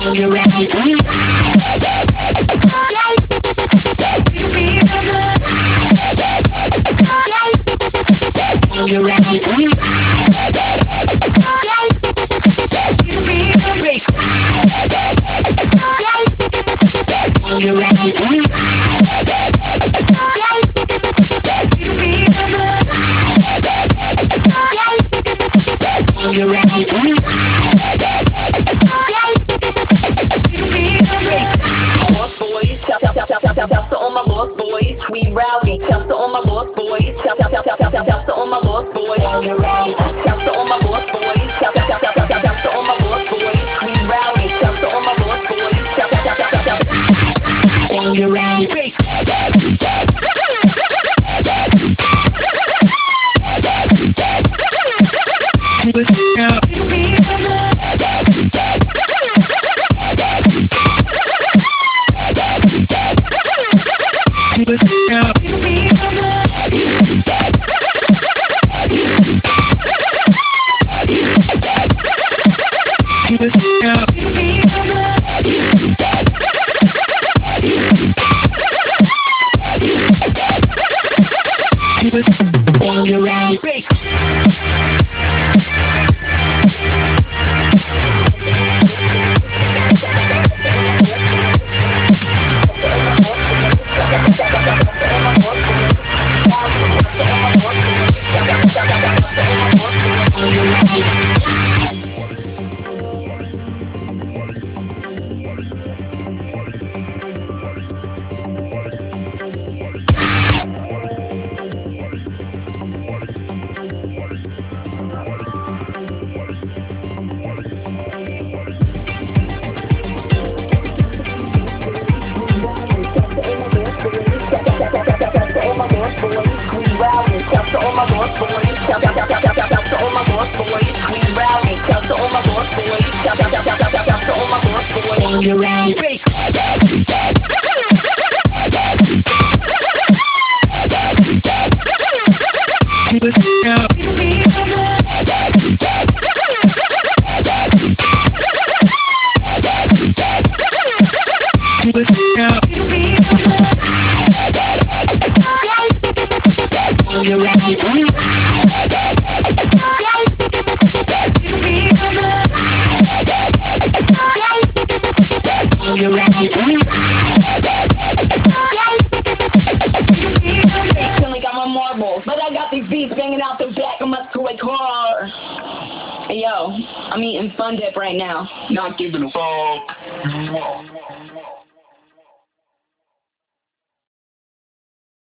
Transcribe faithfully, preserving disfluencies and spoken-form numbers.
you ready? You ready? You ready? You ready? Lost boys, tell tell tell tell tell tell tell to all my lost boys, we rowdy. Tell to all my lost boys, tell tell tell tell tell tell tell to all my lost boys. You ready? Tell to all my lost boys, tell tell tell tell tell tell tell to all my lost boys, we rowdy. Tell to all my lost boys, tell tell tell tell tell tell. You ready? You ready? You ready? You ready? You ready? Only got my marbles, but I got these beats banging out the back of my toy car. Hey yo, I'm eating Fun Dip right now. Not giving a fuck.